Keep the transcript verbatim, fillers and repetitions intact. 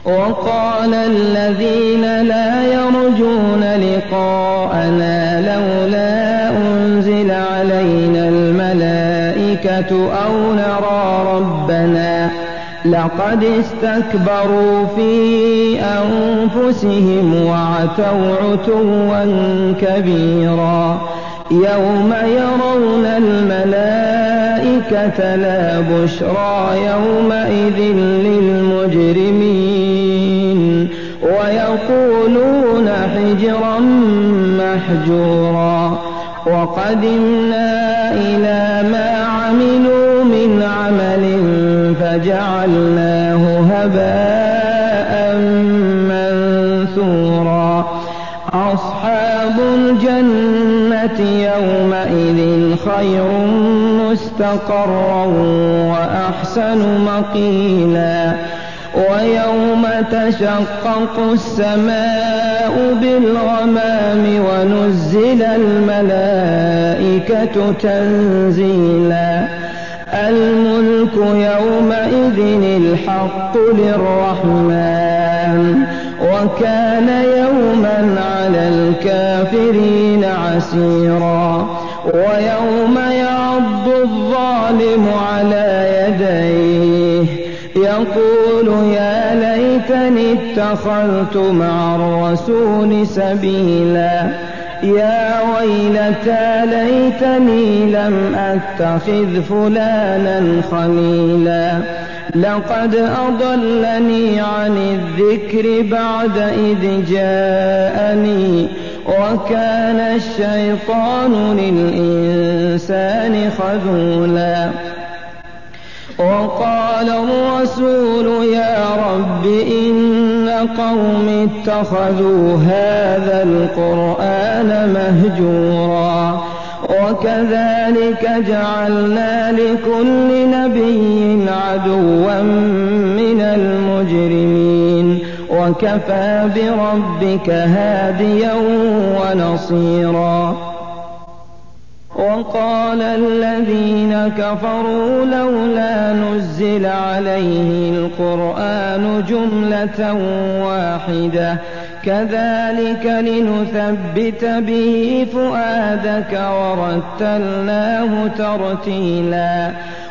وقال الذين لا يرجون لقاءنا لولا أنزل علينا الملائكة أو نرى ربنا لقد استكبروا في أنفسهم وعتوا عتوا كبيرا يوم يرون الملائكة لا بشرى يومئذ للمجرمين ويقولون حجرا محجورا وقدمنا إلى ما عملوا من عمل فجعلناه هباء منثورا أصحاب الجنة يومئذ خير مستقرا وأحسن مقيلا ويوم تشقق السماء بالغمام ونزل الملائكة تنزيلا الملك يومئذ الحق للرحمن وكان يوما على الكافرين عسيرا ويوم يعض الظالم على يديه يقول يا ليتني اتخذت مع الرسول سبيلا يا ويلتى ليتني لم أتخذ فلانا خليلا لقد أضلني عن الذكر بعد إذ جاءني وكان الشيطان للإنسان خذولا وقال الرسول يا رب إن قوم اتخذوا هذا القرآن مهجورا وكذلك جعلنا لكل نبي عدوا من المجرمين وكفى بربك هاديا ونصيرا وقال الذين كفروا لولا نزل عليه القرآن جملة واحدة كذلك لنثبت به فؤادك ورتلناه ترتيلا